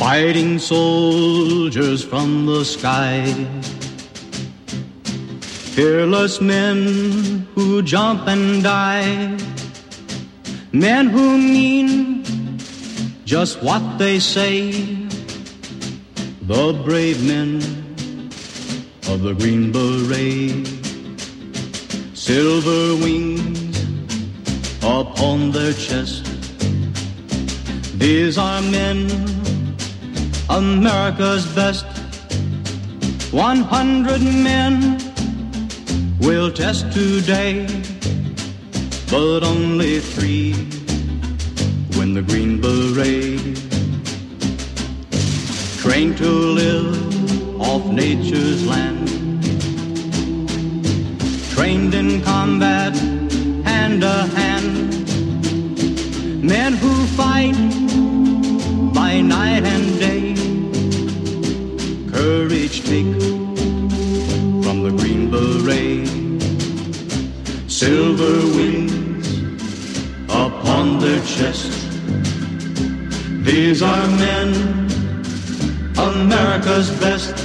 fighting soldiers from the sky, fearless men who jump and die, men who mean just what they say, the brave men of the Green Beret, silver wings upon their chest. These are men, America's best. 100 men will test today, but only 3 win the Green Beret. Trained to live off nature's land, trained in combat hand to hand, men who fight by night and day, courage take from the Green Beret, silver wings upon their chest. These are men, America's best.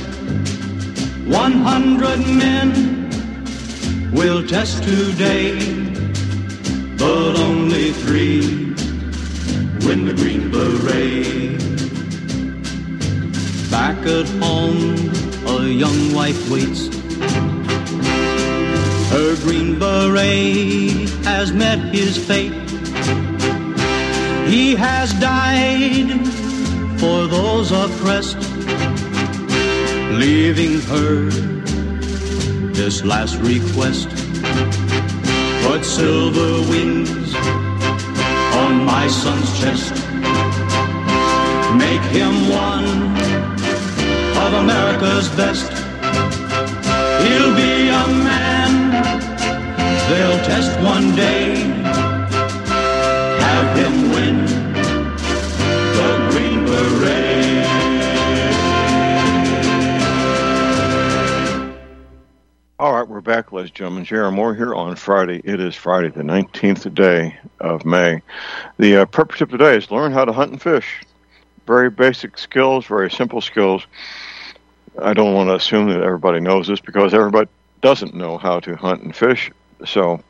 100 men will test today, but only 3 win the Green Beret. Back at home, a young wife waits. Her Green Beret has met his fate. He has died for those oppressed, leaving her this last request. Put silver wings on my son's chest. Make him one of America's best. He'll be a man they'll test one day. Have him win the Green Beret. All right, we're back, ladies and gentlemen. Jerry Moore here on Friday. It is Friday, the 19th day of May. The purpose of today is learn how to hunt and fish. Very basic skills, very simple skills. I don't want to assume that everybody knows this because everybody doesn't know how to hunt and fish. So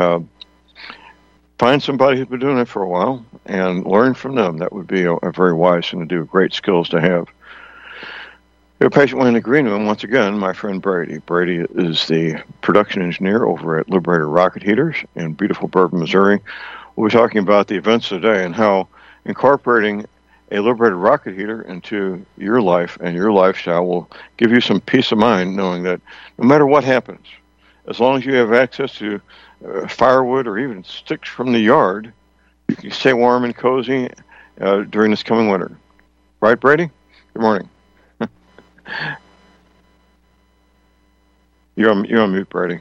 find somebody who's been doing it for a while and learn from them. That would be a very wise thing to do, great skills to have. You're patiently in the green room, once again, my friend Brady. Brady is the production engineer over at Liberator Rocket Heaters in beautiful Bourbon, Missouri. We'll be talking about the events of the day and how incorporating a Liberator rocket heater into your life and your lifestyle will give you some peace of mind knowing that no matter what happens, as long as you have access to firewood or even sticks from the yard, you can stay warm and cozy during this coming winter. Right, Brady? Good morning. You're on mute, Brady.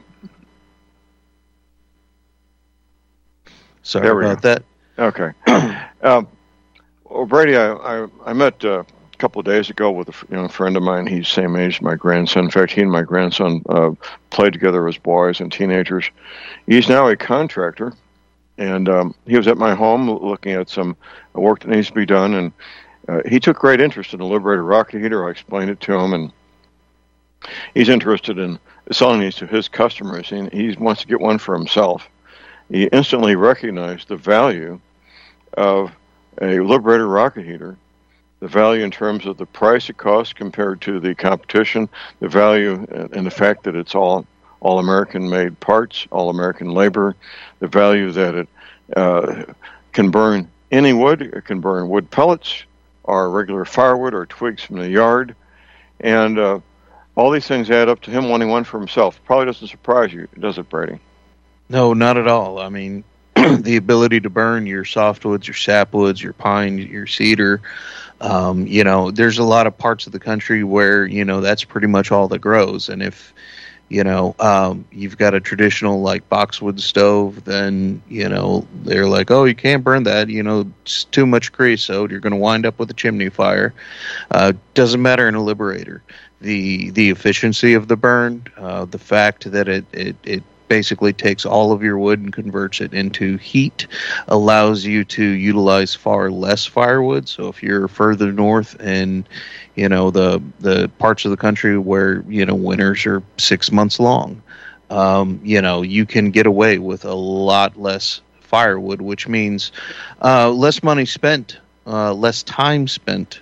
Sorry about that. Okay. Well, Brady, I met a couple of days ago with a friend of mine. He's the same age as my grandson. In fact, he and my grandson played together as boys and teenagers. He's now a contractor, and he was at my home looking at some work that needs to be done, and he took great interest in the Liberator rocket heater. I explained it to him, and he's interested in selling these to his customers, and he wants to get one for himself. He instantly recognized the value of a Liberator rocket heater, the value in terms of the price it costs compared to the competition, the value and the fact that it's all American-made parts, all American labor, the value that it can burn any wood, it can burn wood pellets, or regular firewood or twigs from the yard. And all these things add up to him wanting one for himself. Probably doesn't surprise you, does it, Brady? No, not at all. I mean, the ability to burn your softwoods, your sapwoods, your pine, your cedar, there's a lot of parts of the country where, that's pretty much all that grows. And if, you've got a traditional like boxwood stove, then, they're like, oh, you can't burn that, it's too much creosote, you're going to wind up with a chimney fire. Doesn't matter in a Liberator. The efficiency of the burn, the fact that it basically takes all of your wood and converts it into heat, allows you to utilize far less firewood. So if you're further north and, the parts of the country where, winters are 6 months long, you can get away with a lot less firewood, which means less money spent, less time spent,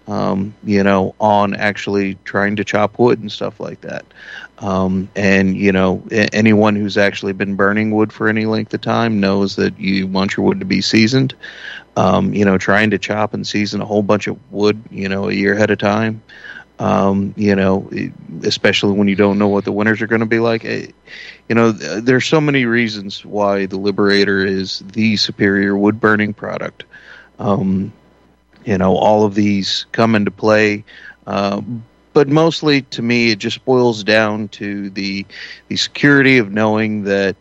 on actually trying to chop wood and stuff like that. Anyone who's actually been burning wood for any length of time knows that you want your wood to be seasoned. Trying to chop and season a whole bunch of wood, a year ahead of time, especially when you don't know what the winters are going to be like. There's so many reasons why the Liberator is the superior wood burning product. All of these come into play. But mostly, to me, it just boils down to the security of knowing that,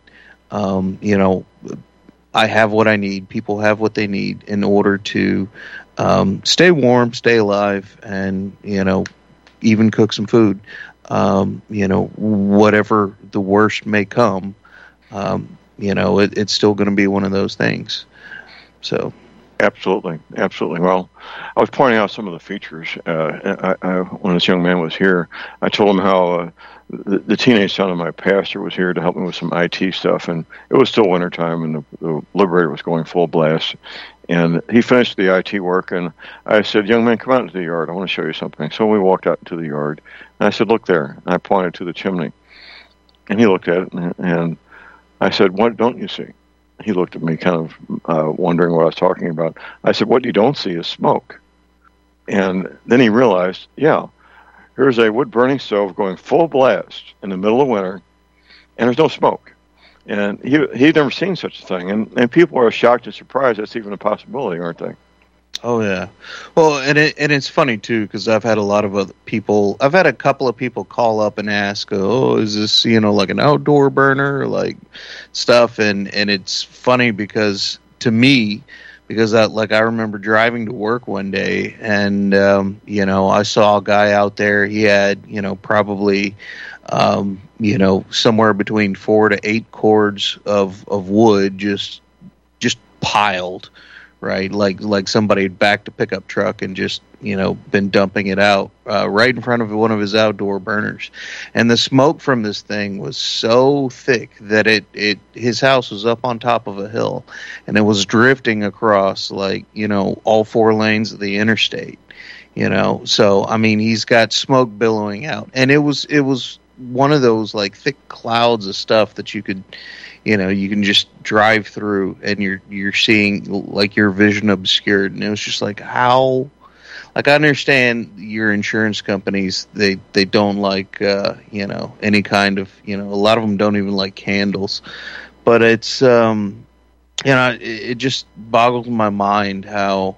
I have what I need. People have what they need in order to stay warm, stay alive, and, even cook some food. Whatever the worst may come, it's still going to be one of those things. So. Absolutely. Well, I was pointing out some of the features. When this young man was here, I told him how the teenage son of my pastor was here to help me with some IT stuff, and it was still wintertime, and the Liberator was going full blast. And he finished the IT work, and I said, "Young man, come out into the yard. I want to show you something." So we walked out into the yard, and I said, "Look there." And I pointed to the chimney. And he looked at it, and I said, "What don't you see?" He looked at me kind of wondering what I was talking about. I said, "What you don't see is smoke." And then he realized, here's a wood-burning stove going full blast in the middle of winter, and there's no smoke. And he'd never seen such a thing. And people are shocked and surprised that's even a possibility, aren't they? Oh, yeah. Well, and it's funny, too, because I've had a couple of people call up and ask, "Oh, is this, like an outdoor burner, like stuff?" And it's funny because, to me, I remember driving to work one day, and, I saw a guy out there. He had, probably, somewhere between 4 to 8 cords of wood just piled. Right, like somebody had backed a pickup truck and just been dumping it out right in front of one of his outdoor burners, and the smoke from this thing was so thick that his house was up on top of a hill, and it was drifting across all 4 lanes of the interstate. So I mean, he's got smoke billowing out, and it was one of those thick clouds of stuff that you could. You can just drive through and you're seeing your vision obscured. And it was just how, I understand your insurance companies, they don't like, any kind of, a lot of them don't even like candles, but it's, it just boggles my mind how,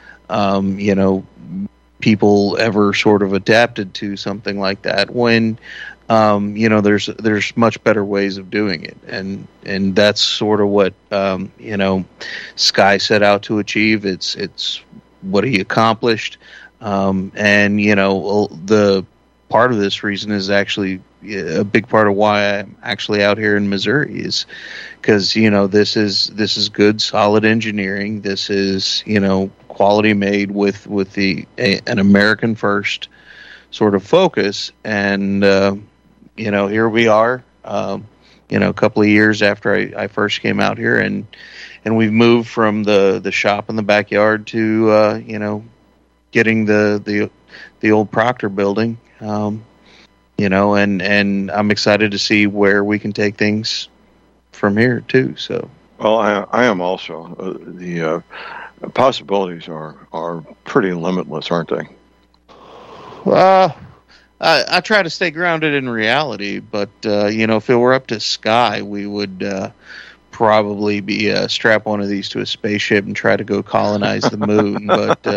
people ever sort of adapted to something like that when, there's much better ways of doing it, and that's sort of what Sky set out to achieve. It's what he accomplished, and the part of this reason is actually a big part of why I'm actually out here in Missouri is because this is good, solid engineering. This is quality made with an American first sort of focus, and here we are, a couple of years after I first came out here, and we've moved from the shop in the backyard to, getting the old Proctor building, and I'm excited to see where we can take things from here too. So, well, I am also. The possibilities are pretty limitless, aren't they? I try to stay grounded in reality, but if it were up to Sky, we would probably be strap one of these to a spaceship and try to go colonize the moon. But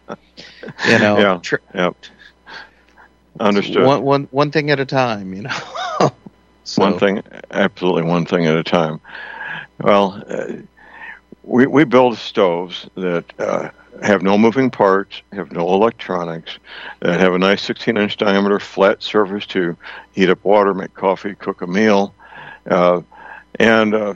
understood. One thing at a time, So. One thing at a time. Well, we build stoves that have no moving parts, have no electronics, that have a nice 16-inch diameter flat surface to heat up water, make coffee, cook a meal, And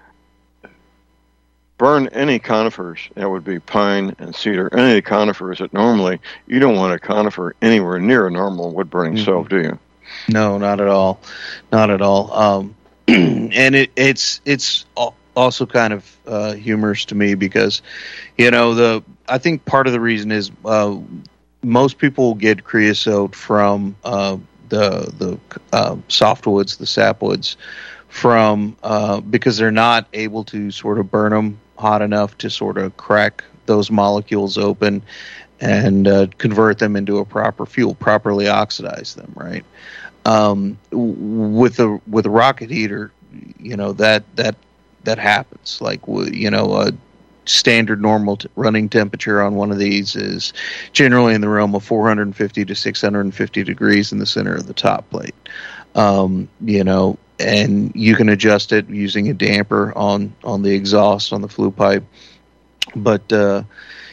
burn any conifers. That would be pine and cedar. Any conifers that normally you don't want a conifer anywhere near a normal wood burning stove, do you? No, not at all, not at all. And it's also kind of humorous to me because, I think part of the reason is most people get creosote from the softwoods, the sapwoods, from because they're not able to sort of burn them hot enough to sort of crack those molecules open and convert them into a proper fuel, properly oxidize them, right? With a rocket heater, that happens. Like, a standard normal running temperature on one of these is generally in the realm of 450 to 650 degrees in the center of the top plate. And you can adjust it using a damper on the exhaust on the flue pipe. But a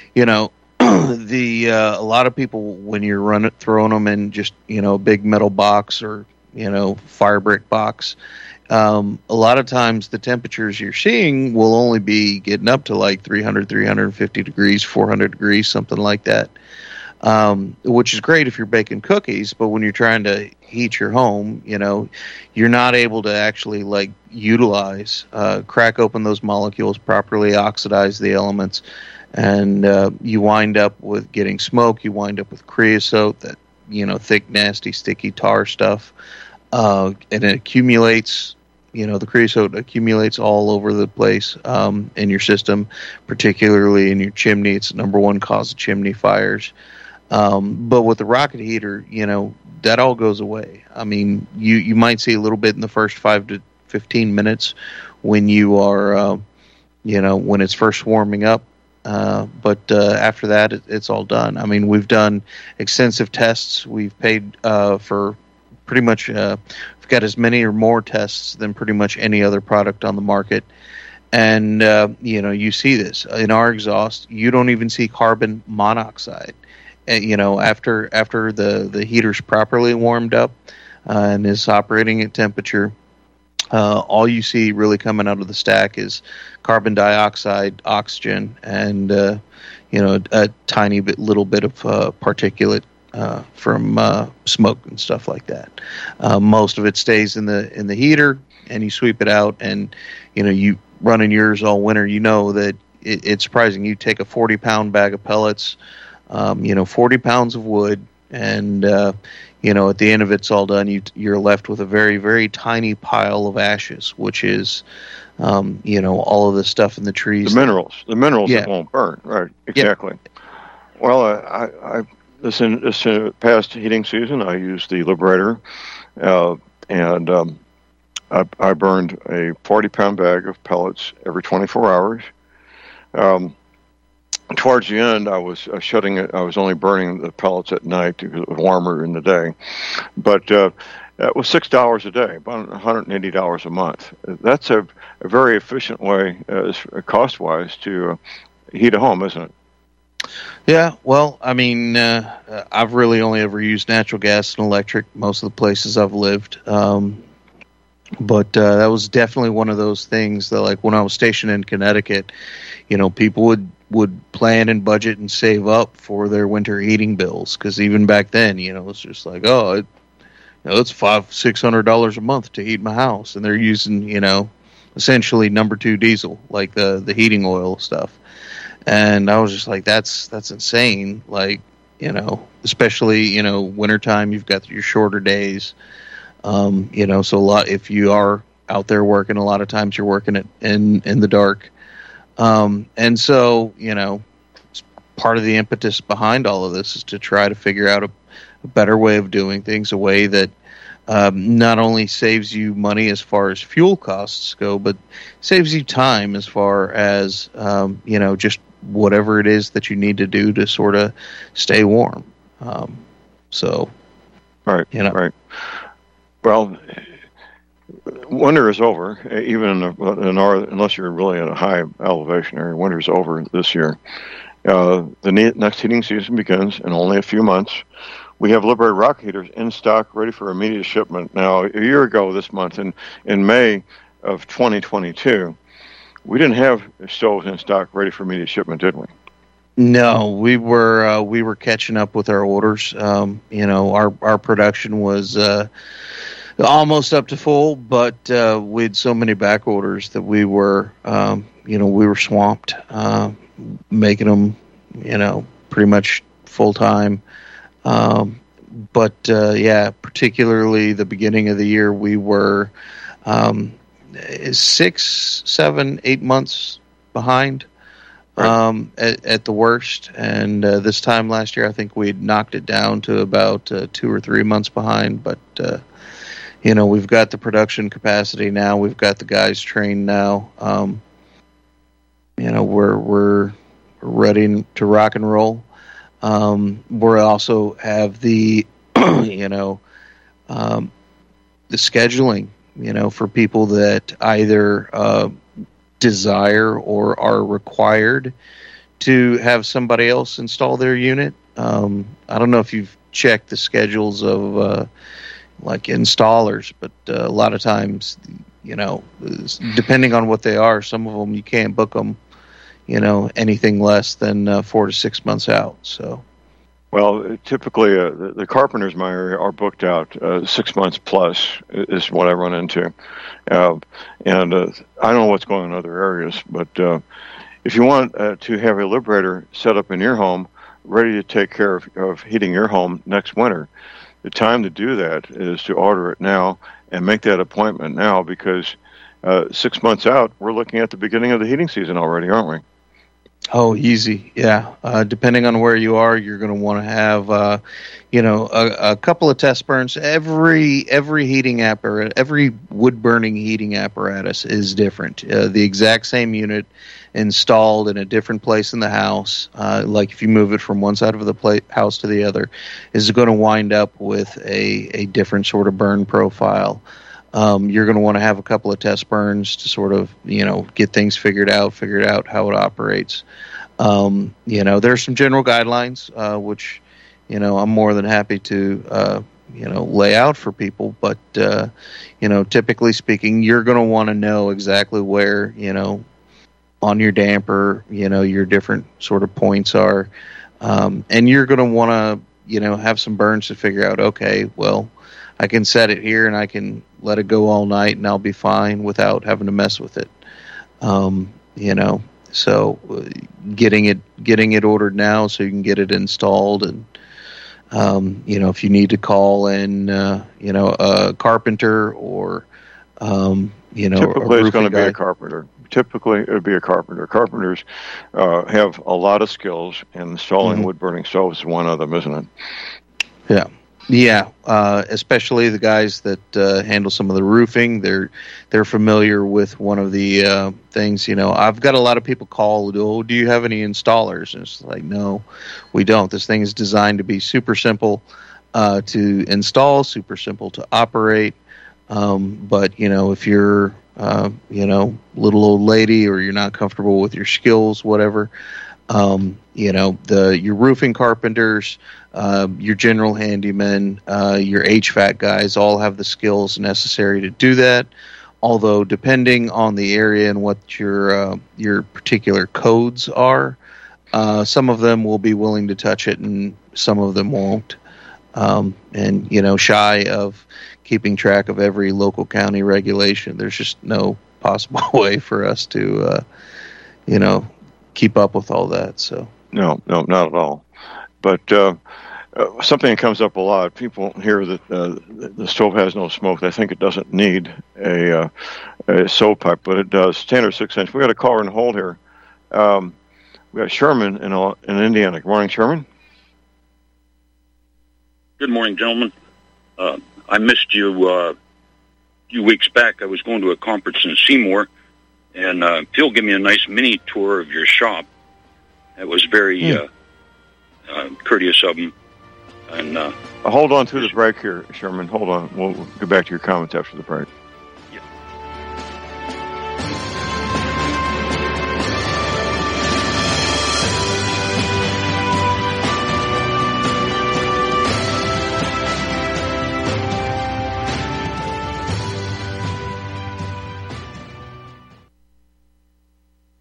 lot of people, when you're throwing them in just a big metal box or fire brick box, a lot of times the temperatures you're seeing will only be getting up to like 300, 350 degrees, 400 degrees, something like that. Which is great if you're baking cookies, but when you're trying to heat your home, you're not able to actually utilize, crack open those molecules, properly oxidize the elements, and you wind up with getting smoke. You wind up with creosote, that thick, nasty, sticky tar stuff, and it accumulates. The creosote accumulates all over the place in your system, particularly in your chimney. It's the number one cause of chimney fires. But with the rocket heater, that all goes away. I mean, you might see a little bit in the first 5 to 15 minutes when you are, when it's first warming up. But after that, it's all done. I mean, we've done extensive tests. We've paid for pretty much, we've got as many or more tests than pretty much any other product on the market. And, you see this. In our exhaust, you don't even see carbon monoxide. After the heater's properly warmed up and is operating at temperature, all you see really coming out of the stack is carbon dioxide, oxygen, and a tiny little bit of particulate from smoke and stuff like that. Most of it stays in the heater, and you sweep it out, and you running yours all winter. That it's surprising. You take a 40-pound bag of pellets. 40 pounds of wood, and at the end of it's all done, you're left with a very, very tiny pile of ashes, which is, all of the stuff in the trees. The minerals that won't burn, right? Exactly. Yep. Well, I this past heating season, I used the Liberator, and I burned a 40-pound bag of pellets every 24 hours. Towards the end, I was shutting it. I was only burning the pellets at night because it was warmer in the day. But it was $6 a day, about $180 a month. That's a very efficient way, cost-wise, to heat a home, isn't it? Yeah, well, I mean, I've really only ever used natural gas and electric most of the places I've lived. But that was definitely one of those things that, like, when I was stationed in Connecticut, people would plan and budget and save up for their winter heating bills, because even back then, it's just like, it's $500-600 a month to heat my house, and they're using essentially number 2 diesel, like the heating oil stuff. And I was just like, that's insane. Like, especially wintertime, you've got your shorter days. So a lot, if you are out there working, a lot of times you're working in the dark. And so, part of the impetus behind all of this is to try to figure out a better way of doing things, a way that not only saves you money as far as fuel costs go, but saves you time as far as, just whatever it is that you need to do to sort of stay warm. Right. Right. Well, winter is over, even in the north, unless you're really at a high elevation area. Winter's over this year. The next heating season begins in only a few months we have Liberator rock heaters in stock, ready for immediate shipment. Now, a year ago this month, in May of 2022, we didn't have stoves in stock ready for immediate shipment, did we? No, we were catching up with our orders. Our production was almost up to full, but we had so many back orders that we were swamped, making them, pretty much full time. Particularly the beginning of the year, we were 6, 7, 8 months behind. Right. At the worst, and this time last year, I think we had knocked it down to about 2 or 3 months behind. But we've got the production capacity now. We've got the guys trained now. We're ready to rock and roll. We also have the the scheduling. For people that either desire or are required to have somebody else install their unit. I don't know if you've checked the schedules of like installers, but a lot of times, depending on what they are, some of them you can't book them, anything less than 4 to 6 months out. So, well, typically the carpenters in my area are booked out 6 months plus is what I run into. I don't know what's going on in other areas, but if you want to have a Liberator set up in your home, ready to take care of heating your home next winter, the time to do that is to order it now and make that appointment now, because 6 months out, we're looking at the beginning of the heating season already, aren't we? Oh, easy, yeah. Depending on where you are, you're going to want to have, a couple of test burns. Every heating apparatus, every wood burning heating apparatus is different. The exact same unit installed in a different place in the house, like if you move it from one side of the house to the other, is going to wind up with a different sort of burn profile. You're going to want to have a couple of test burns to sort of, get things figured out how it operates. There's some general guidelines, which, I'm more than happy to, lay out for people. But, typically speaking, you're going to want to know exactly where, on your damper, your different sort of points are. And you're going to want to, have some burns to figure out, okay, well, I can set it here and I can let it go all night and I'll be fine without having to mess with it. So getting it ordered now so you can get it installed, and if you need to call in, a carpenter or typically it's going to be a carpenter. Typically it would be a carpenter. Carpenters have a lot of skills, and installing wood burning stoves is one of them, isn't it? Yeah. Yeah, especially the guys that handle some of the roofing. They're familiar with one of the things. I've got a lot of people call, "Oh, do you have any installers?" And it's like, no, we don't. This thing is designed to be super simple to install, super simple to operate. But if you're little old lady, or you're not comfortable with your skills, whatever. Your roofing carpenters, your general handymen, your HVAC guys all have the skills necessary to do that. Although, depending on the area and what your particular codes are, some of them will be willing to touch it, and some of them won't. Shy of keeping track of every local county regulation, there's just no possible way for us to, keep up with all that. So no, not at all. But something that comes up a lot, people hear that the stove has no smoke. They think it doesn't need a stove pipe, but it does. Standard 6-inch. We got a caller in hold here. We got Sherman in Indiana. Good morning, Sherman. Good morning, gentlemen. I missed you a few weeks back. I was going to a conference in Seymour, and Phil gave me a nice mini tour of your shop. It was very courteous of him. And hold on to the break here, Sherman. Hold on. We'll get back to your comments after the break.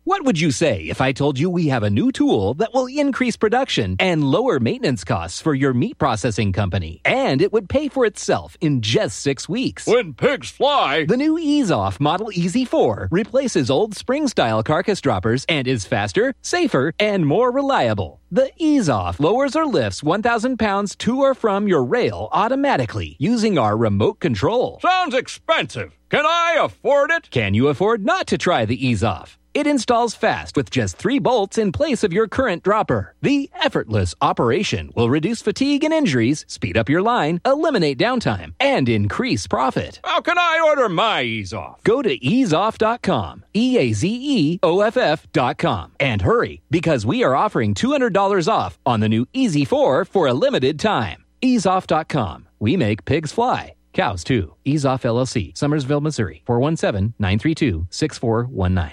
What would you say if I told you we have a new tool that will increase production and lower maintenance costs for your meat processing company? And it would pay for itself in just 6 weeks. When pigs fly! The new Ease Off Model Easy 4 replaces old spring-style carcass droppers and is faster, safer, and more reliable. The Ease Off lowers or lifts 1,000 pounds to or from your rail automatically using our remote control. Sounds expensive. Can I afford it? Can you afford not to try the Ease Off? It installs fast with just 3 bolts in place of your current dropper. The effortless operation will reduce fatigue and injuries, speed up your line, eliminate downtime, and increase profit. How can I order my Ease Off? Go to easeoff.com, EAZEOFF.com, and hurry, because we are offering $200 off on the new Easy 4 for a limited time. Easeoff.com. We make pigs fly. Cows, too. Ease Off LLC, Summersville, Missouri, 417-932-6419.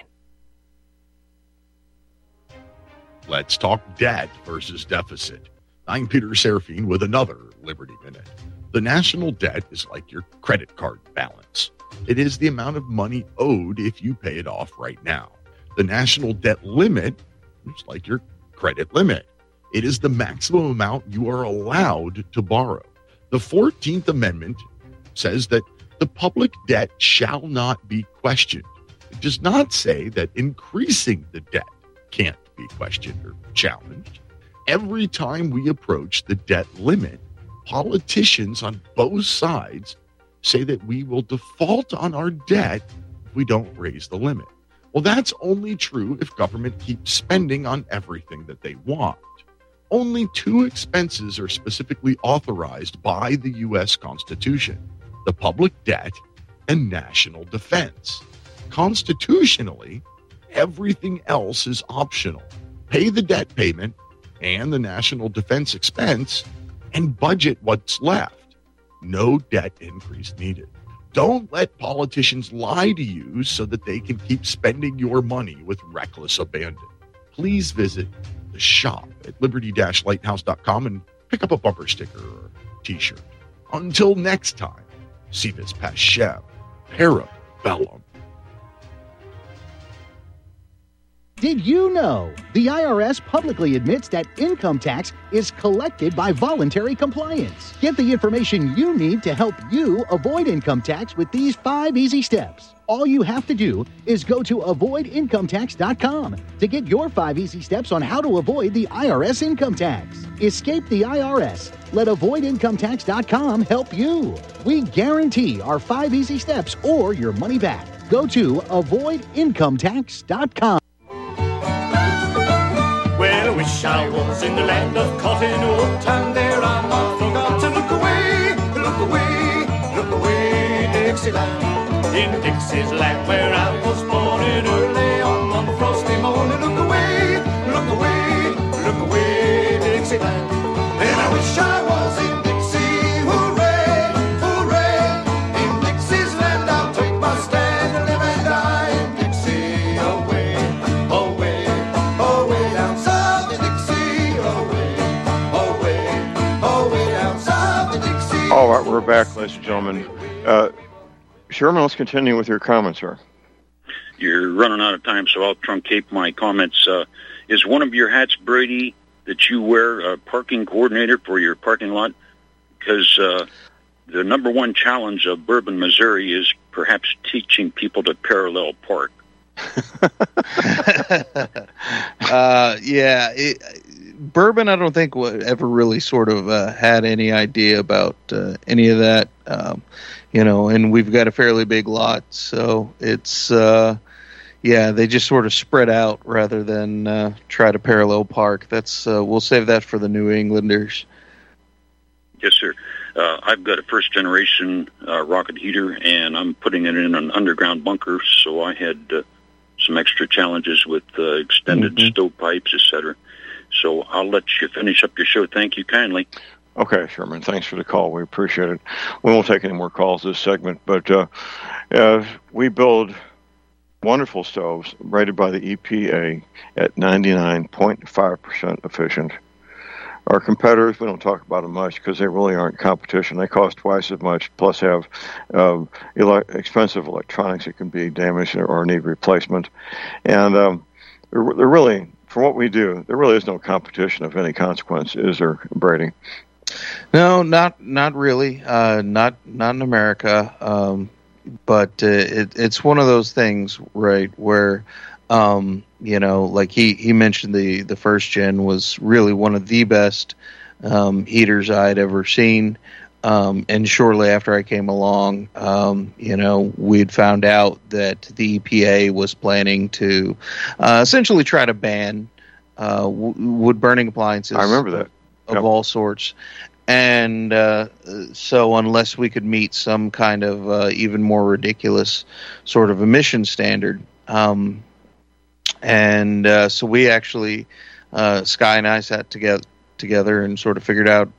Let's talk debt versus deficit. I'm Peter Serafine with another Liberty Minute. The national debt is like your credit card balance. It is the amount of money owed if you pay it off right now. The national debt limit is like your credit limit. It is the maximum amount you are allowed to borrow. The 14th Amendment says that the public debt shall not be questioned. It does not say that increasing the debt can't be questioned or challenged. Every time we approach the debt limit, politicians on both sides say that we will default on our debt if we don't raise the limit. Well, that's only true if government keeps spending on everything that they want. Only 2 expenses are specifically authorized by the U.S. Constitution: the public debt and national defense. Constitutionally, everything else is optional. Pay the debt payment and the national defense expense and budget what's left. No debt increase needed. Don't let politicians lie to you so that they can keep spending your money with reckless abandon. Please visit the shop at liberty-lighthouse.com and pick up a bumper sticker or t-shirt. Until next time, si vis pacem, parabellum. Did you know the IRS publicly admits that income tax is collected by voluntary compliance? Get the information you need to help you avoid income tax with these 5 easy steps. All you have to do is go to avoidincometax.com to get your 5 easy steps on how to avoid the IRS income tax. Escape the IRS. Let avoidincometax.com help you. We guarantee our 5 easy steps or your money back. Go to avoidincometax.com. Well, I wish I was in the land of Cottonwood, and there I not forgot to look away, Dixieland. In Dixie's land where I was born in early on one frosty morning. Look away, Dixieland. And I wish I was in Dixie, hooray, hooray. In Dixie's land I'll take my stand and live and die in Dixie. Away, away, away down south in Dixie. Away, away, away down south in Dixie. All right, we're back, ladies and gentlemen. Sherman, let's continue with your comments, sir. You're running out of time, so I'll truncate my comments. Is one of your hats, Brady, that you wear a parking coordinator for your parking lot? Because the number one challenge of Bourbon, Missouri is perhaps teaching people to parallel park. Bourbon, I don't think ever really sort of had any idea about any of that. And we've got a fairly big lot, so it's they just sort of spread out rather than try to parallel park. That's we'll save that for the New Englanders. Yes, sir. I've got a first-generation rocket heater, and I'm putting it in an underground bunker, so I had some extra challenges with extended stovepipes, etc. So I'll let you finish up your show. Thank you kindly. Okay, Sherman, thanks for the call. We appreciate it. We won't take any more calls this segment, but we build wonderful stoves rated by the EPA at 99.5% efficient. Our competitors, we don't talk about them much because they really aren't competition. They cost twice as much, plus have expensive electronics that can be damaged or need replacement. And there really, for what we do, there really is no competition of any consequence, is there, Brady? No, not really. Not in America. But it's one of those things, right, where like he mentioned the first gen was really one of the best heaters I'd ever seen. And shortly after I came along, we'd found out that the EPA was planning to essentially try to ban wood burning appliances. I remember that. Of all sorts. And so unless we could meet some kind of even more ridiculous sort of emission standard, so we actually, Sky and I sat together and sort of figured out,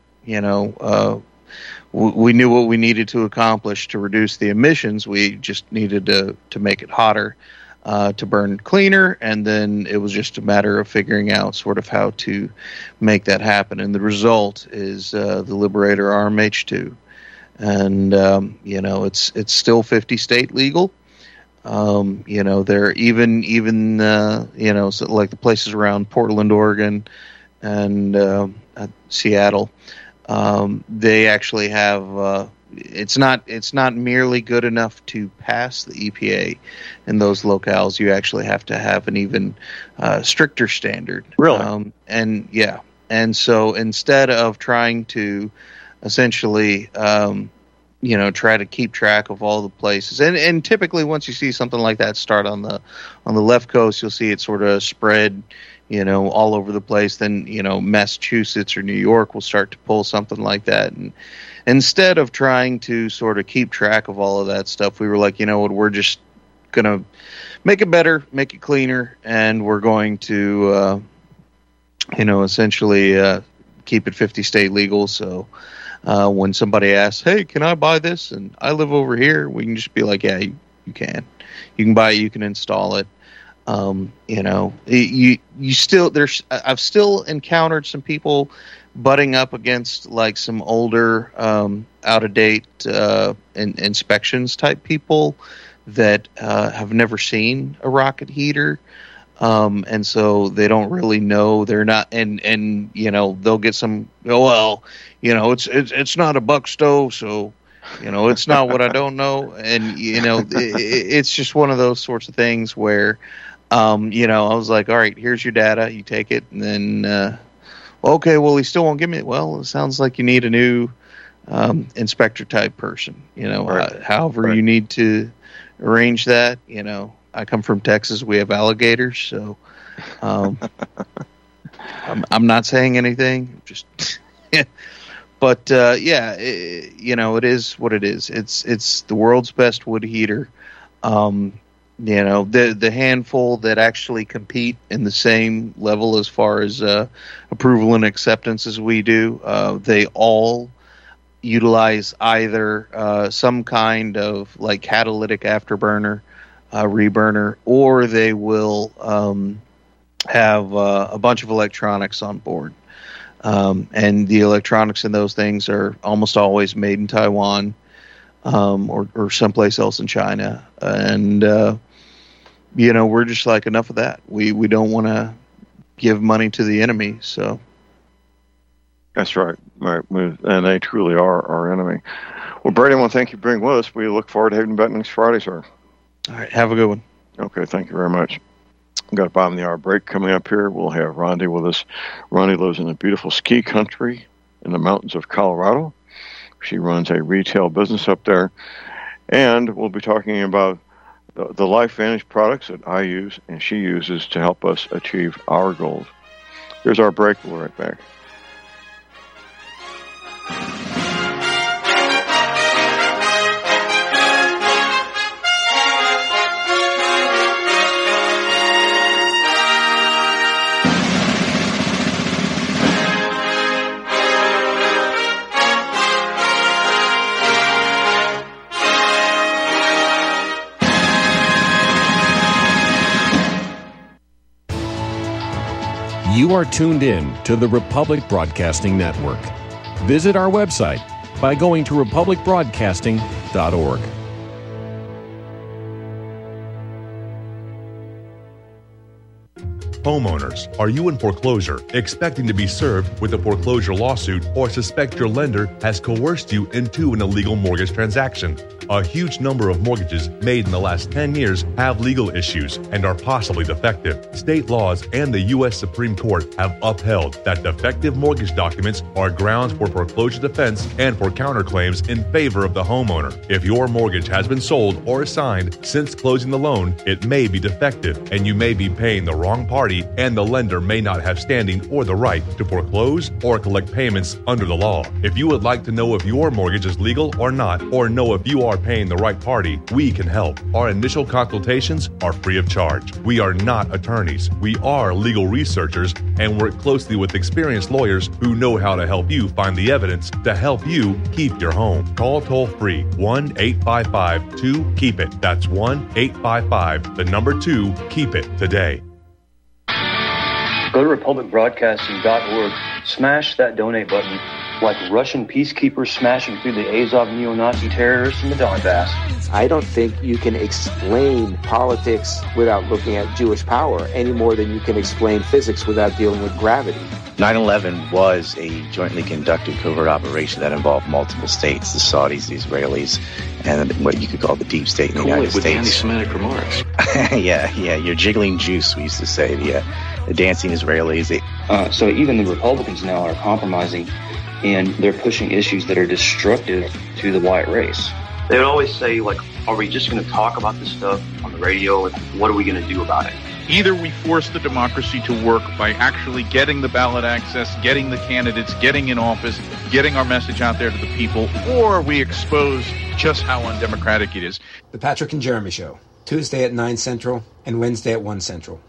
we knew what we needed to accomplish to reduce the emissions. We just needed to make it hotter, to burn cleaner, and then it was just a matter of figuring out sort of how to make that happen. And the result is the Liberator RMH2, and it's still 50 state legal. They're even so like the places around Portland, Oregon, and Seattle. They actually have. It's not merely good enough to pass the EPA in those locales. You actually have to have an even stricter standard. Really? And so instead of trying to essentially, try to keep track of all the places, and typically once you see something like that start on the left coast, you'll see it sort of spread, all over the place. Then, Massachusetts or New York will start to pull something like that. And instead of trying to sort of keep track of all of that stuff, we were like, we're just going to make it better, make it cleaner, and we're going to, essentially keep it 50 state legal. So when somebody asks, hey, can I buy this? And I live over here, we can just be like, yeah, you can. You can buy it, you can install it. I've still encountered some people butting up against like some older, out of date inspections type people that have never seen a rocket heater, and so they don't really know. They're not, and they'll get some. Well, it's not a buck stove, so it's not what I don't know, and it's just one of those sorts of things where. I was like, all right, here's your data. You take it, and then, okay, well, he still won't give me it. Well, it sounds like you need a new inspector type person. Right. However you need to arrange that. I come from Texas. We have alligators, so I'm not saying anything. Just, but it is what it is. It's the world's best wood heater. The handful that actually compete in the same level as far as approval and acceptance as we do, they all utilize either some kind of like catalytic afterburner, reburner, or they will have a bunch of electronics on board. And the electronics in those things are almost always made in Taiwan or someplace else in China. And we're just like, enough of that. We don't want to give money to the enemy. So that's right. Right. And they truly are our enemy. Well, Brady, I want to thank you for being with us. We look forward to having you back next Friday, sir. All right. Have a good one. Okay. Thank you very much. We've got a bottom of the hour break coming up here. We'll have Rondi with us. Rondi lives in the beautiful ski country in the mountains of Colorado. She runs a retail business up there. And we'll be talking about the LifeVantage products that I use and she uses to help us achieve our goals. Here's our break. We'll be right back. You are tuned in to the Republic Broadcasting Network. Visit our website by going to republicbroadcasting.org. Homeowners, are you in foreclosure, expecting to be served with a foreclosure lawsuit, or suspect your lender has coerced you into an illegal mortgage transaction? A huge number of mortgages made in the last 10 years have legal issues and are possibly defective. State laws and the U.S. Supreme Court have upheld that defective mortgage documents are grounds for foreclosure defense and for counterclaims in favor of the homeowner. If your mortgage has been sold or assigned since closing the loan, it may be defective and you may be paying the wrong party, and the lender may not have standing or the right to foreclose or collect payments under the law. If you would like to know if your mortgage is legal or not, or know if you are paying the right party, we can help. Our initial consultations are free of charge. We are not attorneys. We are legal researchers and work closely with experienced lawyers who know how to help you find the evidence to help you keep your home. Call toll-free 1-855-2-KEEP-IT. That's 1-855-2-KEEP-IT today. Go to republicbroadcasting.org, smash that donate button like Russian peacekeepers smashing through the Azov neo-Nazi terrorists in the Donbass. I don't think you can explain politics without looking at Jewish power any more than you can explain physics without dealing with gravity. 9/11 was a jointly conducted covert operation that involved multiple states, the Saudis, the Israelis, and what you could call the deep state in the United States. Anti-Semitic remarks. yeah, you're jiggling juice, we used to say, the dancing Israelis. So even the Republicans now are compromising, and they're pushing issues that are destructive to the white race. They would always say, like, are we just going to talk about this stuff on the radio? And what are we going to do about it? Either we force the democracy to work by actually getting the ballot access, getting the candidates, getting in office, getting our message out there to the people, or we expose just how undemocratic it is. The Patrick and Jeremy Show, Tuesday at 9 Central and Wednesday at 1 Central.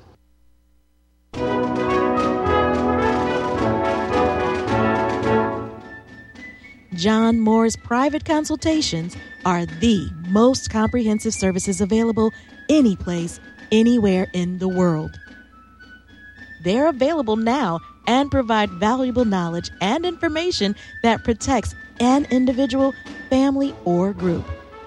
John Moore's private consultations are the most comprehensive services available anyplace, anywhere in the world. They're available now and provide valuable knowledge and information that protects an individual, family, or group.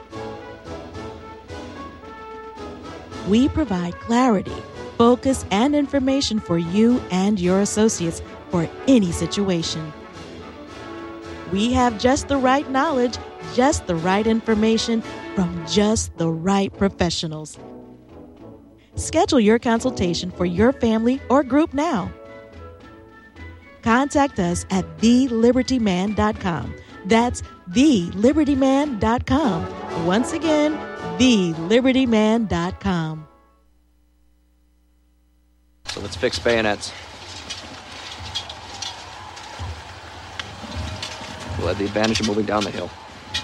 We provide clarity, focus, and information for you and your associates for any situation. We have just the right knowledge, just the right information from just the right professionals. Schedule your consultation for your family or group now. Contact us at thelibertyman.com. That's thelibertyman.com. Once again, thelibertyman.com. So let's fix bayonets. We'll have the advantage of moving down the hill.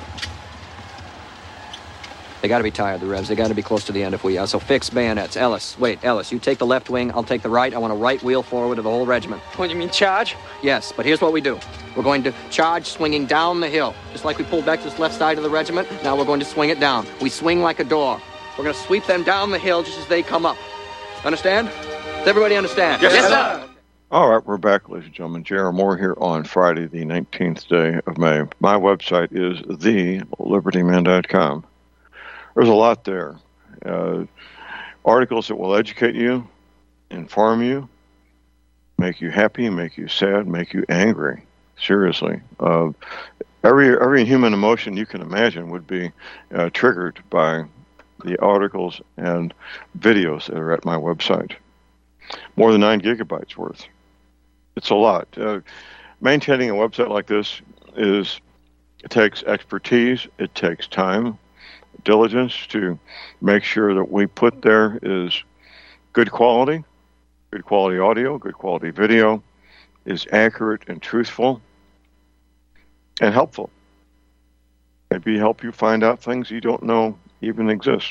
They got to be tired, the Revs. They got to be close to the end if we are. So fix bayonets. Ellis, you take the left wing. I'll take the right. I want a right wheel forward of the whole regiment. What, you mean charge? Yes, but here's what we do. We're going to charge swinging down the hill. Just like we pulled back to this left side of the regiment, now we're going to swing it down. We swing like a door. We're going to sweep them down the hill just as they come up. Understand? Does everybody understand? Yes, sir. All right, we're back, ladies and gentlemen. Jeremy Moore here on Friday, the 19th day of May. My website is thelibertyman.com. There's a lot there. Articles that will educate you, inform you, make you happy, make you sad, make you angry. Seriously. Every human emotion you can imagine would be triggered by the articles and videos that are at my website. More than 9 gigabytes worth. It's a lot. Maintaining a website like this it takes expertise, it takes time, diligence to make sure that we put there is good quality audio, good quality video, is accurate and truthful, and helpful. Maybe help you find out things you don't know even exist.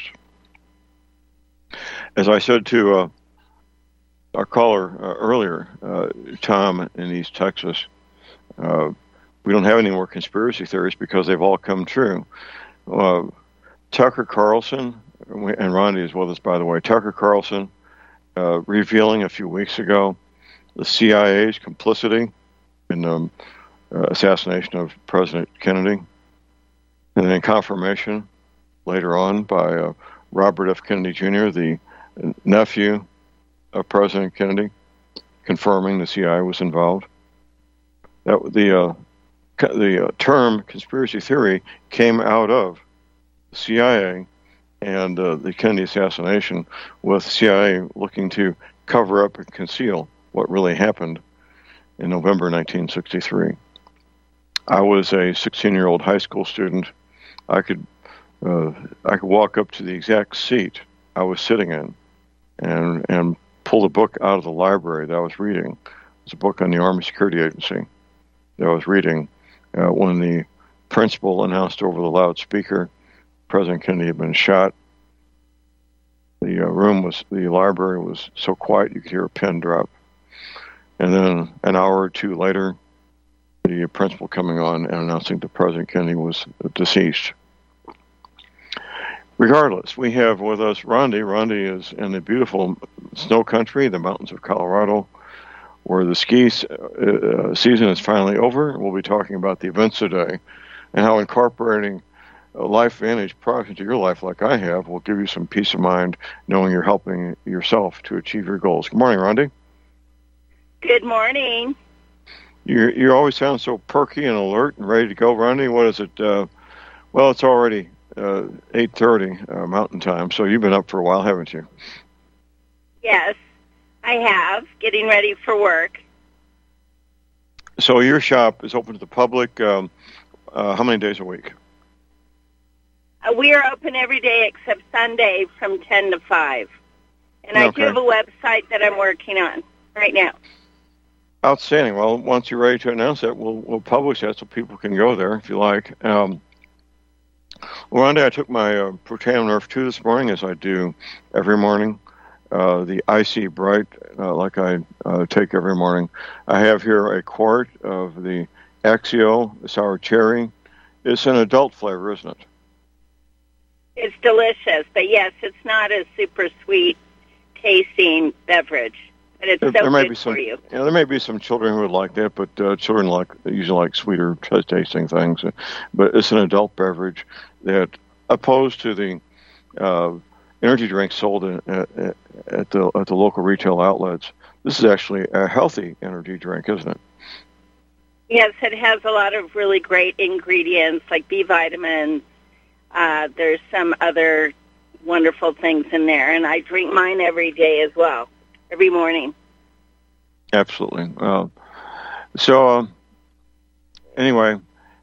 As I said to our caller earlier, Tom in East Texas, we don't have any more conspiracy theories because they've all come true. Tucker Carlson, and Ronnie is with us, by the way. Tucker Carlson revealing a few weeks ago the CIA's complicity in the assassination of President Kennedy, and then confirmation later on by Robert F. Kennedy Jr., the nephew of President Kennedy, confirming the CIA was involved. That the term conspiracy theory came out of the CIA and the Kennedy assassination, with CIA looking to cover up and conceal what really happened in November 1963. I was a 16-year-old high school student. I could walk up to the exact seat I was sitting in and pull the book out of the library that I was reading. It's a book on the Army Security Agency that I was reading when the principal announced over the loudspeaker President Kennedy had been shot. The library was so quiet you could hear a pin drop. And then an hour or two later, the principal coming on and announcing that President Kennedy was deceased. Regardless, we have with us Rondi. Rondi is in the beautiful snow country, the mountains of Colorado, where the ski season is finally over. We'll be talking about the events today and how incorporating LifeVantage products into your life like I have will give you some peace of mind knowing you're helping yourself to achieve your goals. Good morning, Rondi. Good morning. You always sound so perky and alert and ready to go, Rondi. What is it? Well, it's already 8:30 Mountain Time, so you've been up for a while, haven't you? Yes, I have. Getting ready for work. So your shop is open to the public how many days a week? We are open every day except Sunday from 10 to 5. And I do have a website that I'm working on right now. Outstanding. Well, once you're ready to announce that, we'll publish that so people can go there if you like. Rondi, I took my Protandim Nerf 2 this morning, as I do every morning. The Icy Bright, like I take every morning. I have here a quart of the Axio, the sour cherry. It's an adult flavor, isn't it? It's delicious, but yes, it's not a super sweet tasting beverage. But it's so good for you. Yeah, there may be some children who would like that, but children usually like sweeter tasting things. But it's an adult beverage that, opposed to the energy drinks sold at the local retail outlets, this is actually a healthy energy drink, isn't it? Yes, it has a lot of really great ingredients like B vitamins. There's some other wonderful things in there, and I drink mine every day as well, every morning. Absolutely. Anyway,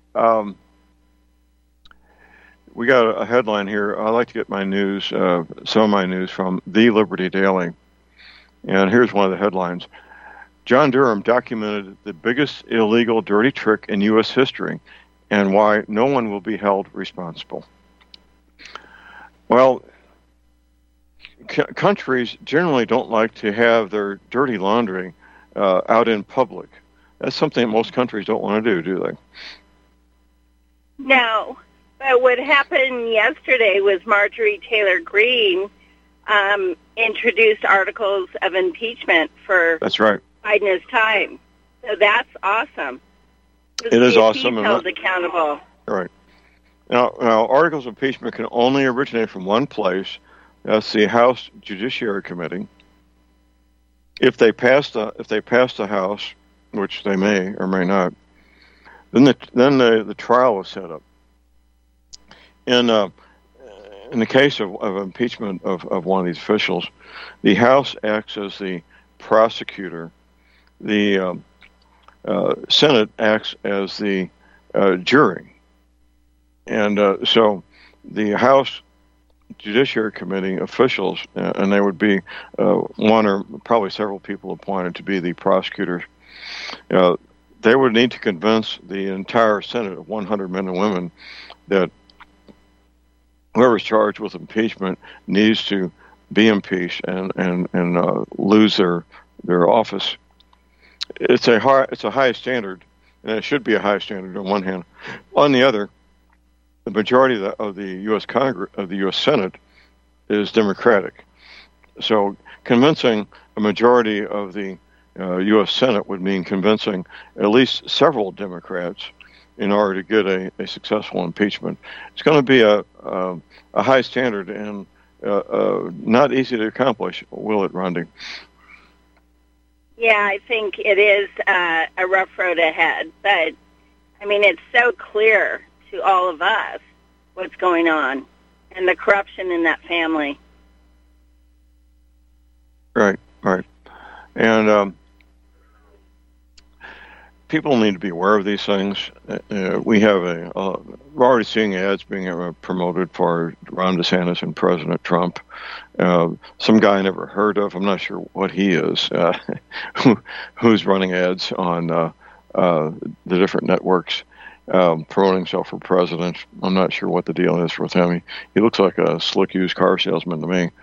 we got a headline here. I like to get my news, some of my news from The Liberty Daily. And here's one of the headlines. John Durham documented the biggest illegal dirty trick in U.S. history and why no one will be held responsible. Well, countries generally don't like to have their dirty laundry out in public. That's something that most countries don't want to do they? No. But what happened yesterday was Marjorie Taylor Greene introduced articles of impeachment for That's right. Biden's time. So that's awesome. It is awesome. He's held accountable. Right. Now, articles of impeachment can only originate from one place. That's the House Judiciary Committee. If they pass the House, which they may or may not, then the trial is set up. In the case of impeachment of one of these officials, the House acts as the prosecutor. The Senate acts as the jury. And so the House Judiciary Committee officials, and they would be one or probably several people appointed to be the prosecutors, they would need to convince the entire Senate of 100 men and women that whoever's charged with impeachment needs to be impeached and lose their office. It's a high standard, and it should be a high standard on one hand. On the other, the majority of the U.S. Congress, of the U.S. Senate, is Democratic. So convincing a majority of the U.S. Senate would mean convincing at least several Democrats in order to get a successful impeachment. It's going to be a high standard and not easy to accomplish, will it, Rondi? Yeah, I think it is a rough road ahead. But, I mean, it's so clear to all of us what's going on and the corruption in that family. Right. And people need to be aware of these things. We have we're already seeing ads being promoted for Ron DeSantis and President Trump. Some guy I never heard of, I'm not sure what he is, who's running ads on the different networks, promoting himself for president. I'm not sure what the deal is with him. He looks like a slick used car salesman to me.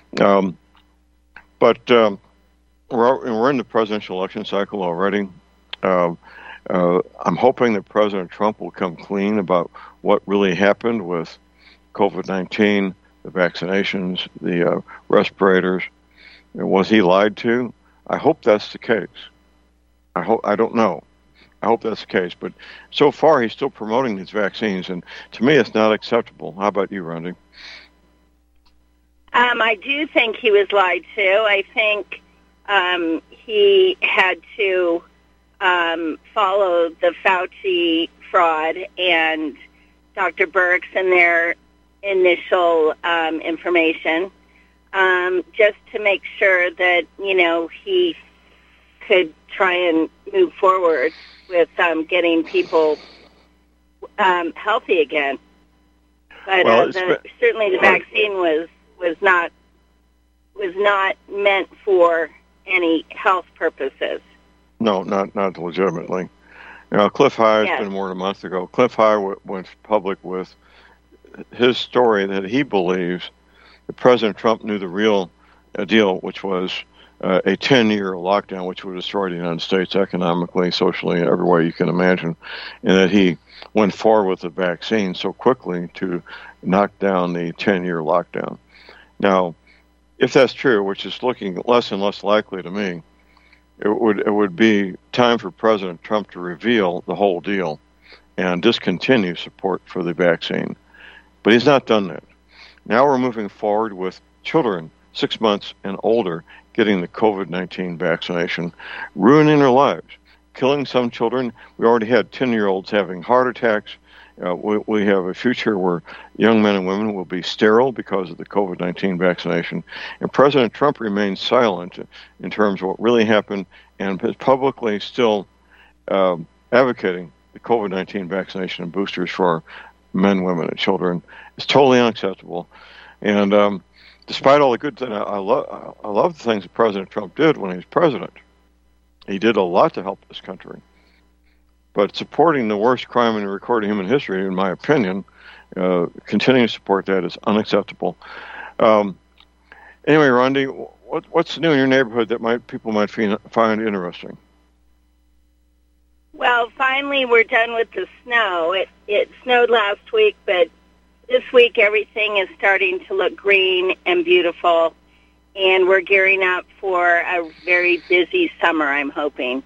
But we're in the presidential election cycle already. I'm hoping that President Trump will come clean about what really happened with COVID-19, the vaccinations, the respirators. Was he lied to? I hope that's the case. I don't know. I hope that's the case. But so far, he's still promoting these vaccines, and to me, it's not acceptable. How about you, Randy? I do think he was lied to. I think he had to follow the Fauci fraud and Dr. Birx and their initial information, just to make sure that, he could try and move forward with getting people healthy again. But certainly the vaccine was not meant for any health purposes. No, not legitimately. Cliff High, it's been more than a month ago. Cliff High went public with his story that he believes that President Trump knew the real deal, which was a 10-year lockdown, which would destroy the United States economically, socially, every way you can imagine, and that he went forward with the vaccine so quickly to knock down the 10-year lockdown. Now, if that's true, which is looking less and less likely to me, it would be time for President Trump to reveal the whole deal and discontinue support for the vaccine. But he's not done that. Now we're moving forward with children 6 months and older getting the COVID-19 vaccination, ruining their lives, killing some children. We already had 10-year-olds having heart attacks. We have a future where young men and women will be sterile because of the COVID-19 vaccination. And President Trump remains silent in terms of what really happened and is publicly still advocating the COVID-19 vaccination and boosters for men, women, and children. It's totally unacceptable. And despite all the good things, I love the things that President Trump did when he was president. He did a lot to help this country. But supporting the worst crime in recorded human history, in my opinion, continuing to support that is unacceptable. Anyway, Rondi, what's new in your neighborhood that people might find interesting? Well, finally, we're done with the snow. It snowed last week, but this week everything is starting to look green and beautiful, and we're gearing up for a very busy summer, I'm hoping.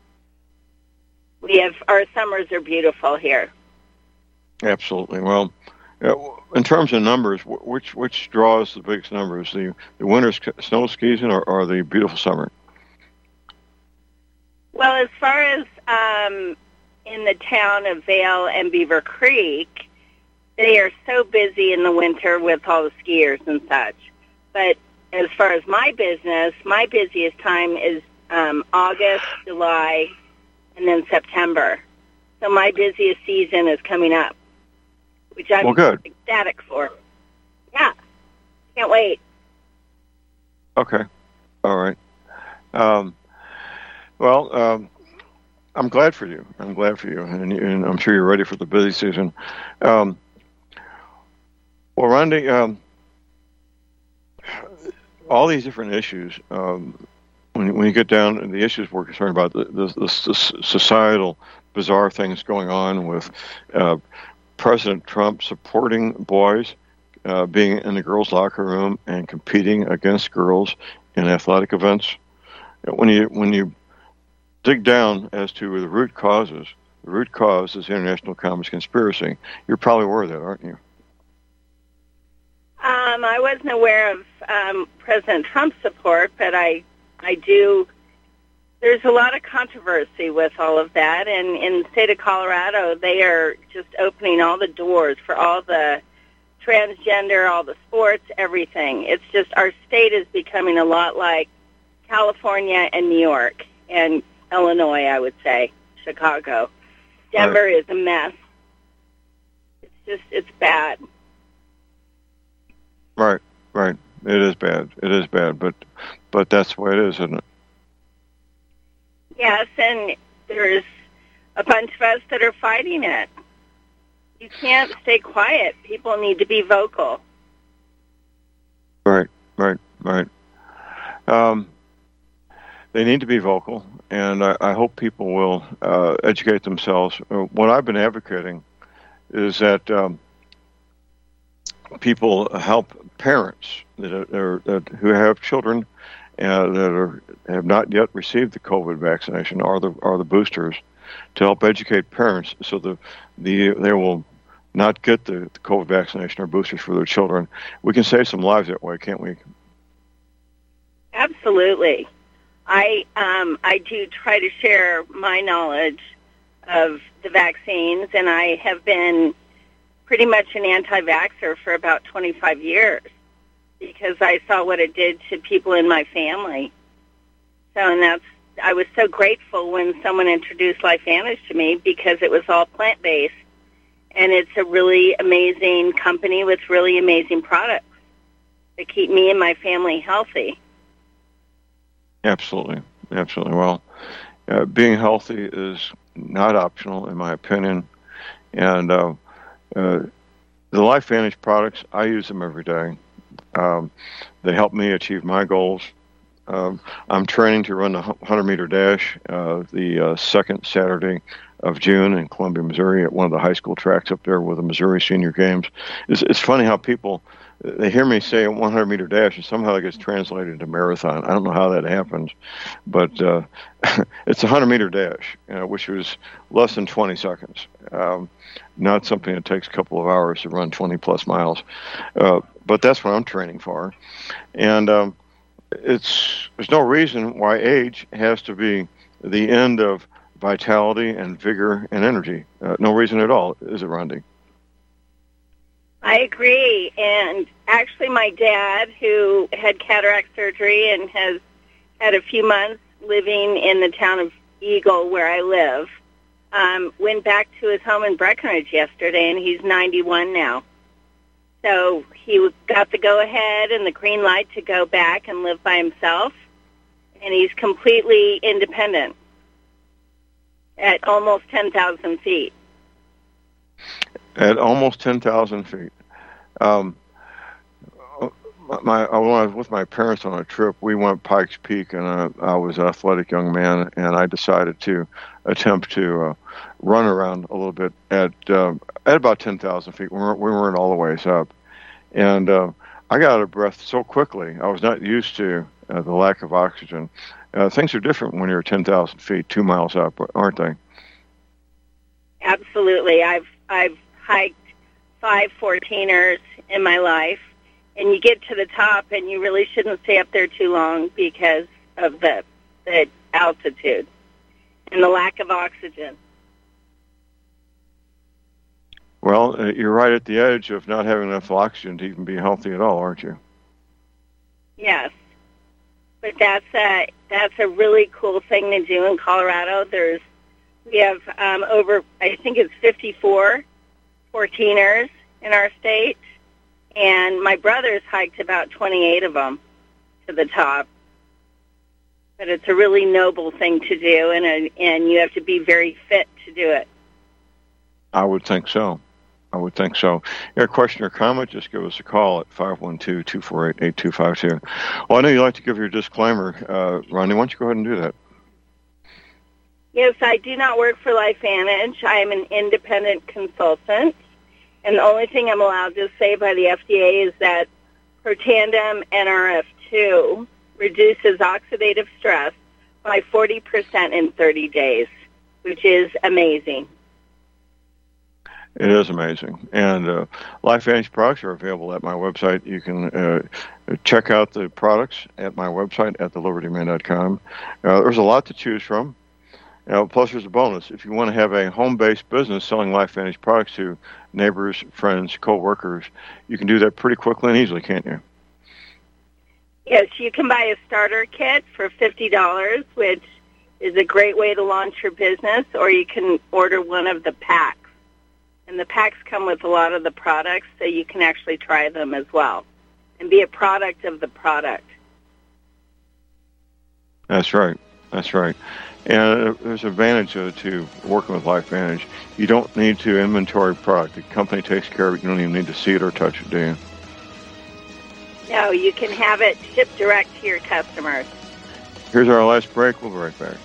Our summers are beautiful here. Absolutely. Well, in terms of numbers, which draws the biggest numbers, the winter snow season or the beautiful summer? Well, as far as in the town of Vail and Beaver Creek, they are so busy in the winter with all the skiers and such. But as far as my business, my busiest time is August, July, and then September. So my busiest season is coming up, which I'm ecstatic for. Yeah, can't wait. Okay, all right. I'm glad for you. And I'm sure you're ready for the busy season. Well, Randy, all these different issues, when you get down to the issues we're concerned about, the societal bizarre things going on with President Trump supporting boys being in the girls' locker room and competing against girls in athletic events. When you dig down as to the root causes, the root cause is international commerce conspiracy. You're probably aware of that, aren't you? I wasn't aware of President Trump's support, but I do there's a lot of controversy with all of that, and in the state of Colorado, they are just opening all the doors for all the transgender, all the sports, everything. It's just our state is becoming a lot like California and New York and Illinois, I would say, Chicago. Denver is a mess. It's bad. Right. It is bad, but that's the way it is, isn't it? Yes, and there's a bunch of us that are fighting it. You can't stay quiet. People need to be vocal. Right. They need to be vocal, and I hope people will educate themselves. What I've been advocating is that people help parents who have children that have not yet received the COVID vaccination or the boosters, to help educate parents so they will not get the COVID vaccination or boosters for their children. We can save some lives that way, can't we? Absolutely. I do try to share my knowledge of the vaccines, and I have been pretty much an anti-vaxxer for about 25 years because I saw what it did to people in my family. I was so grateful when someone introduced LifeVantage to me because it was all plant-based, and it's a really amazing company with really amazing products that keep me and my family healthy. Absolutely. Well, being healthy is not optional, in my opinion. And the LifeVantage products, I use them every day. They help me achieve my goals. I'm training to run the 100-meter dash the second Saturday of June in Columbia, Missouri, at one of the high school tracks up there with the Missouri Senior Games. It's funny how people, they hear me say a 100-meter dash, and somehow it gets translated into marathon. I don't know how that happens, but it's a 100-meter dash, which was less than 20 seconds. Not something that takes a couple of hours to run 20-plus miles. But that's what I'm training for. And there's no reason why age has to be the end of vitality and vigor and energy. No reason at all, is it, Rondi? I agree. And actually my dad, who had cataract surgery and has had a few months living in the town of Eagle where I live, went back to his home in Breckenridge yesterday, and he's 91 now. So he got the go-ahead and the green light to go back and live by himself, and he's completely independent at almost 10,000 feet. At almost 10,000 feet. When I was with my parents on a trip, we went Pikes Peak, and I was an athletic young man, and I decided to attempt to run around a little bit at about 10,000 feet. We weren't all the ways up. And I got out of breath so quickly. I was not used to the lack of oxygen. Things are different when you're 10,000 feet, 2 miles up, aren't they? Absolutely. I've hiked 5 14ers in my life, and you get to the top, and you really shouldn't stay up there too long because of the altitude and the lack of oxygen. Well, you're right at the edge of not having enough oxygen to even be healthy at all, aren't you? Yes, but that's a really cool thing to do in Colorado. We have over, I think it's 54 14ers in our state, and my brothers hiked about 28 of them to the top. But it's a really noble thing to do, and you have to be very fit to do it. I would think so. You got a question or comment, just give us a call at 512-248-8252. Well, I know you like to give your disclaimer. Rondi, why don't you go ahead and do that? Yes, I do not work for LifeVantage. I am an independent consultant, and the only thing I'm allowed to say by the FDA is that Protandim NRF2 reduces oxidative stress by 40% in 30 days, which is amazing. It is amazing. And LifeVantage products are available at my website. You can check out the products at my website at thelibertyman.com. There's a lot to choose from. Plus, there's a bonus. If you want to have a home-based business selling LifeVantage products to neighbors, friends, co-workers, you can do that pretty quickly and easily, can't you? Yes, you can buy a starter kit for $50, which is a great way to launch your business, or you can order one of the packs. And the packs come with a lot of the products, so you can actually try them as well and be a product of the product. That's right. That's right. And there's an advantage to working with LifeVantage. You don't need to inventory product. The company takes care of it. You don't even need to see it or touch it, do you? No, you can have it shipped direct to your customers. Here's our last break. We'll be right back.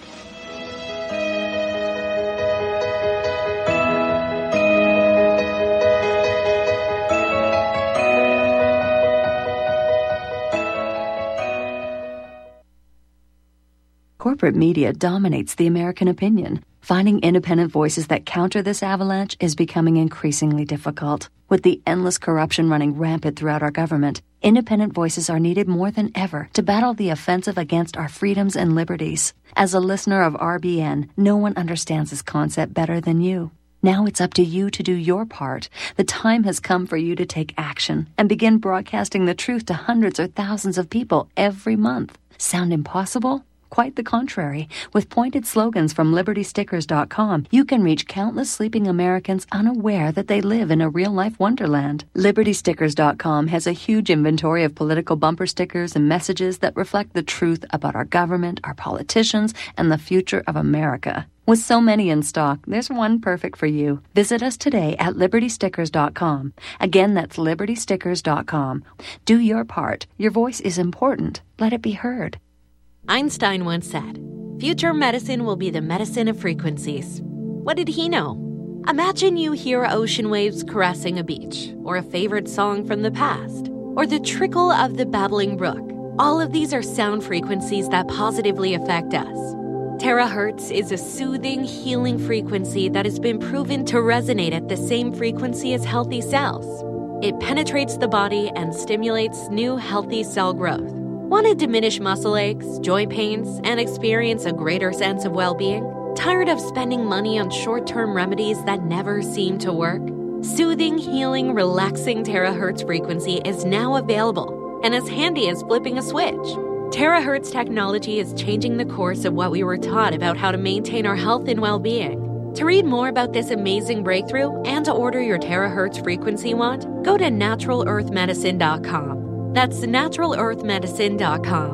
Corporate media dominates the American opinion. Finding independent voices that counter this avalanche is becoming increasingly difficult. With the endless corruption running rampant throughout our government, independent voices are needed more than ever to battle the offensive against our freedoms and liberties. As a listener of RBN, no one understands this concept better than you. Now it's up to you to do your part. The time has come for you to take action and begin broadcasting the truth to hundreds or thousands of people every month. Sound impossible? Quite the contrary. With pointed slogans from LibertyStickers.com, you can reach countless sleeping Americans unaware that they live in a real-life wonderland. LibertyStickers.com has a huge inventory of political bumper stickers and messages that reflect the truth about our government, our politicians, and the future of America. With so many in stock, there's one perfect for you. Visit us today at LibertyStickers.com. Again, that's LibertyStickers.com. Do your part. Your voice is important. Let it be heard. Einstein once said, "Future medicine will be the medicine of frequencies." What did he know? Imagine you hear ocean waves caressing a beach, or a favorite song from the past, or the trickle of the babbling brook. All of these are sound frequencies that positively affect us. Terahertz is a soothing, healing frequency that has been proven to resonate at the same frequency as healthy cells. It penetrates the body and stimulates new, healthy cell growth. Want to diminish muscle aches, joint pains, and experience a greater sense of well-being? Tired of spending money on short-term remedies that never seem to work? Soothing, healing, relaxing terahertz frequency is now available and as handy as flipping a switch. Terahertz technology is changing the course of what we were taught about how to maintain our health and well-being. To read more about this amazing breakthrough and to order your terahertz frequency wand, go to NaturalEarthMedicine.com. That's NaturalEarthMedicine.com.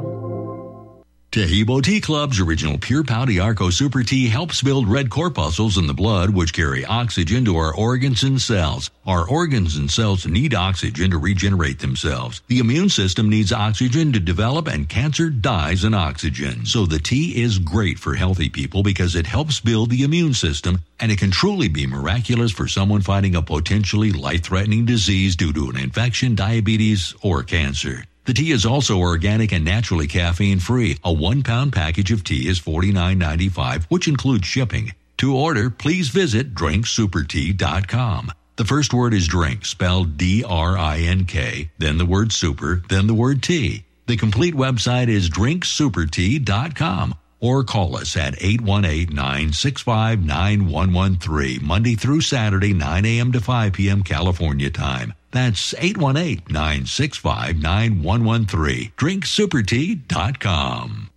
Tahibo Tea Club's original Pure Pau Arco Super Tea helps build red corpuscles in the blood, which carry oxygen to our organs and cells. Our organs and cells need oxygen to regenerate themselves. The immune system needs oxygen to develop, and cancer dies in oxygen. So the tea is great for healthy people because it helps build the immune system, and it can truly be miraculous for someone fighting a potentially life-threatening disease due to an infection, diabetes, or cancer. The tea is also organic and naturally caffeine-free. A 1-pound package of tea is $49.95, which includes shipping. To order, please visit drinksupertea.com. The first word is drink, spelled D-R-I-N-K, then the word super, then the word tea. The complete website is drinksupertea.com. Or call us at 818-965-9113, Monday through Saturday, 9 a.m. to 5 p.m. California time. That's 818-965-9113, drinksupertea.com.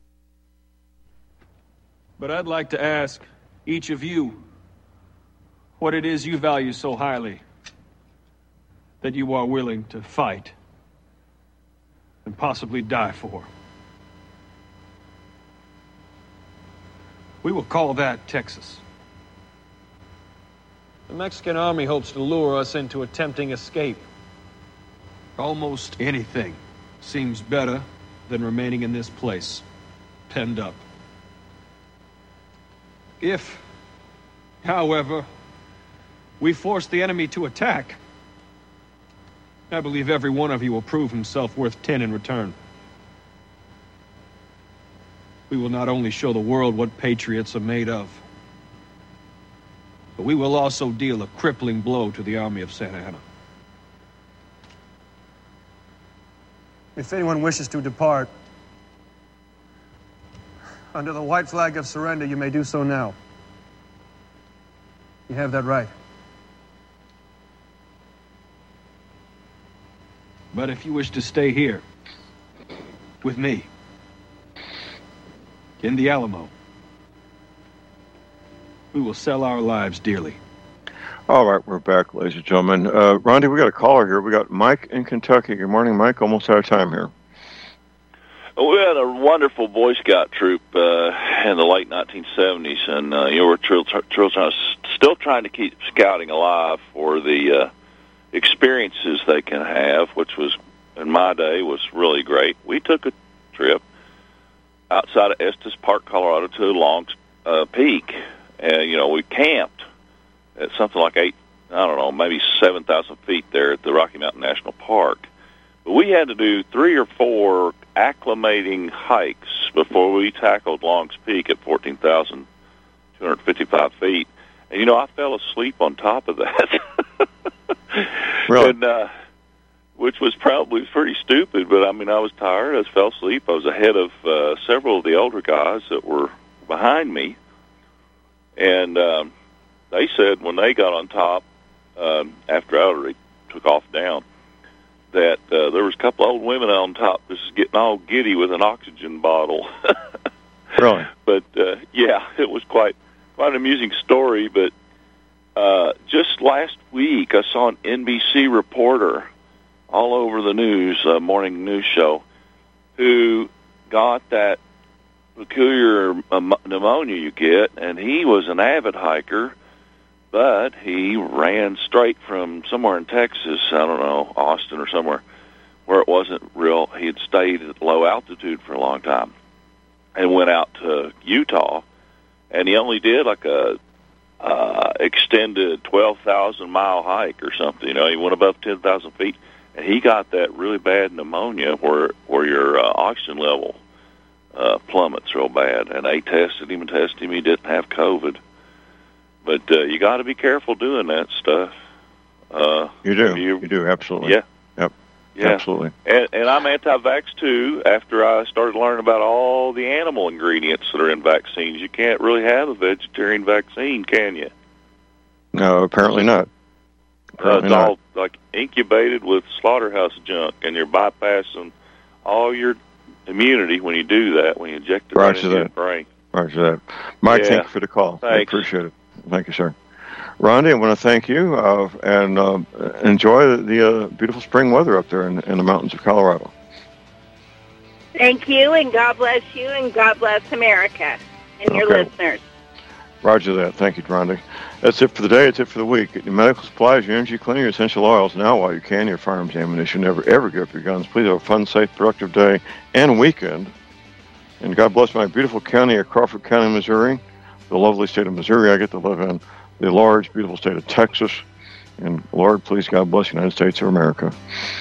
But I'd like to ask each of you what it is you value so highly that you are willing to fight and possibly die for. We will call that Texas. The Mexican army hopes to lure us into a tempting escape. Almost anything seems better than remaining in this place, penned up. If, however, we force the enemy to attack, I believe every one of you will prove himself worth 10 in return. We will not only show the world what patriots are made of, But we will also deal a crippling blow to the Army of Santa Anna. If anyone wishes to depart, under the white flag of surrender, you may do so now. You have that right. But if you wish to stay here, with me, in the Alamo, we will sell our lives dearly. All right, we're back, ladies and gentlemen. Rondi, we got a caller here. We got Mike in Kentucky. Good morning, Mike. Almost out of time here. We had a wonderful Boy Scout troop in the late 1970s, and we're still trying to keep scouting alive for the experiences they can have, which was, in my day, was really great. We took a trip outside of Estes Park, Colorado, to Long's Peak, and we camped at something like maybe 7,000 feet there at the Rocky Mountain National Park. But we had to do 3 or 4 acclimating hikes before we tackled Long's Peak at 14,255 feet. And, I fell asleep on top of that. Really? And, which was probably pretty stupid, but, I was tired. I fell asleep. I was ahead of several of the older guys that were behind me. And they said when they got on top, after I already took off down, that there was a couple of old women on top just getting all giddy with an oxygen bottle. Really? But, it was quite an amusing story. But just last week, I saw an NBC reporter all over the news, morning news show, who got that peculiar pneumonia you get, and he was an avid hiker, but he ran straight from somewhere in Texas, I don't know, Austin or somewhere, where it wasn't real. He had stayed at low altitude for a long time and went out to Utah, and he only did like a extended 12,000-mile hike or something. He went above 10,000 feet, and he got that really bad pneumonia where your oxygen level plummets real bad. And they tested him. He didn't have COVID. But you got to be careful doing that stuff. You do. You do, absolutely. Yeah. Yep. Yeah. Absolutely. And I'm anti-vax, too, after I started learning about all the animal ingredients that are in vaccines. You can't really have a vegetarian vaccine, can you? No, apparently not. It's all like incubated with slaughterhouse junk, and you're bypassing all your immunity when you do that, when you inject it right into your brain. Roger that. Mike, Yeah. thank you for the call. Thanks. I appreciate it. Thank you, sir. Rondi, I want to thank you and enjoy the beautiful spring weather up there in the mountains of Colorado. Thank you, and God bless you, and God bless America and your Okay. listeners. Roger that. Thank you, Rondi. That's it for the day. It's it for the week. Get your medical supplies, your energy, cleaning, your essential oils now while you can. Your firearms, ammunition. Never, ever give up your guns. Please have a fun, safe, productive day and weekend. And God bless my beautiful county of Crawford County, Missouri, the lovely state of Missouri I get to live in, the large, beautiful state of Texas. And Lord, please, God bless the United States of America.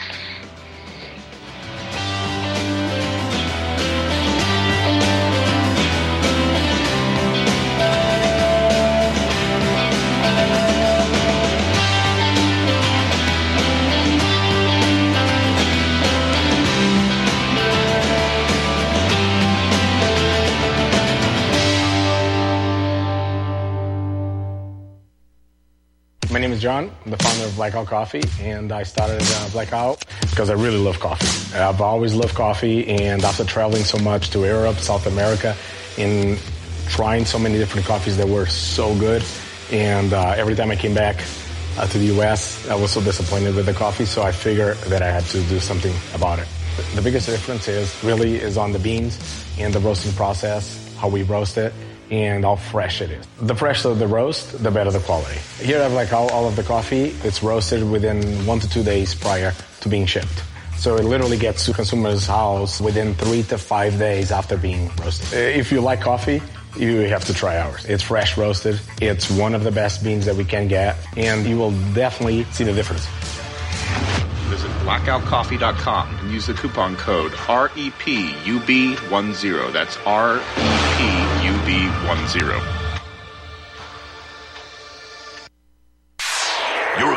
My name is John. I'm the founder of Blackout Coffee, and I started Blackout because I really love coffee. I've always loved coffee, and after traveling so much to Europe, South America, and trying so many different coffees that were so good, and every time I came back to the U.S., I was so disappointed with the coffee, so I figured that I had to do something about it. The biggest difference is on the beans and the roasting process, how we roast it, and how fresh it is. The fresher the roast, the better the quality. Here I have like all of the coffee. It's roasted within 1 to 2 days prior to being shipped. So it literally gets to consumer's house within 3 to 5 days after being roasted. If you like coffee, you have to try ours. It's fresh roasted. It's one of the best beans that we can get, and you will definitely see the difference. Visit blackoutcoffee.com and use the coupon code REPUB10. That's REPUB10.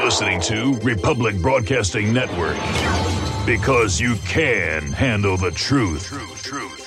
listening to Republic Broadcasting Network, because you can handle the truth.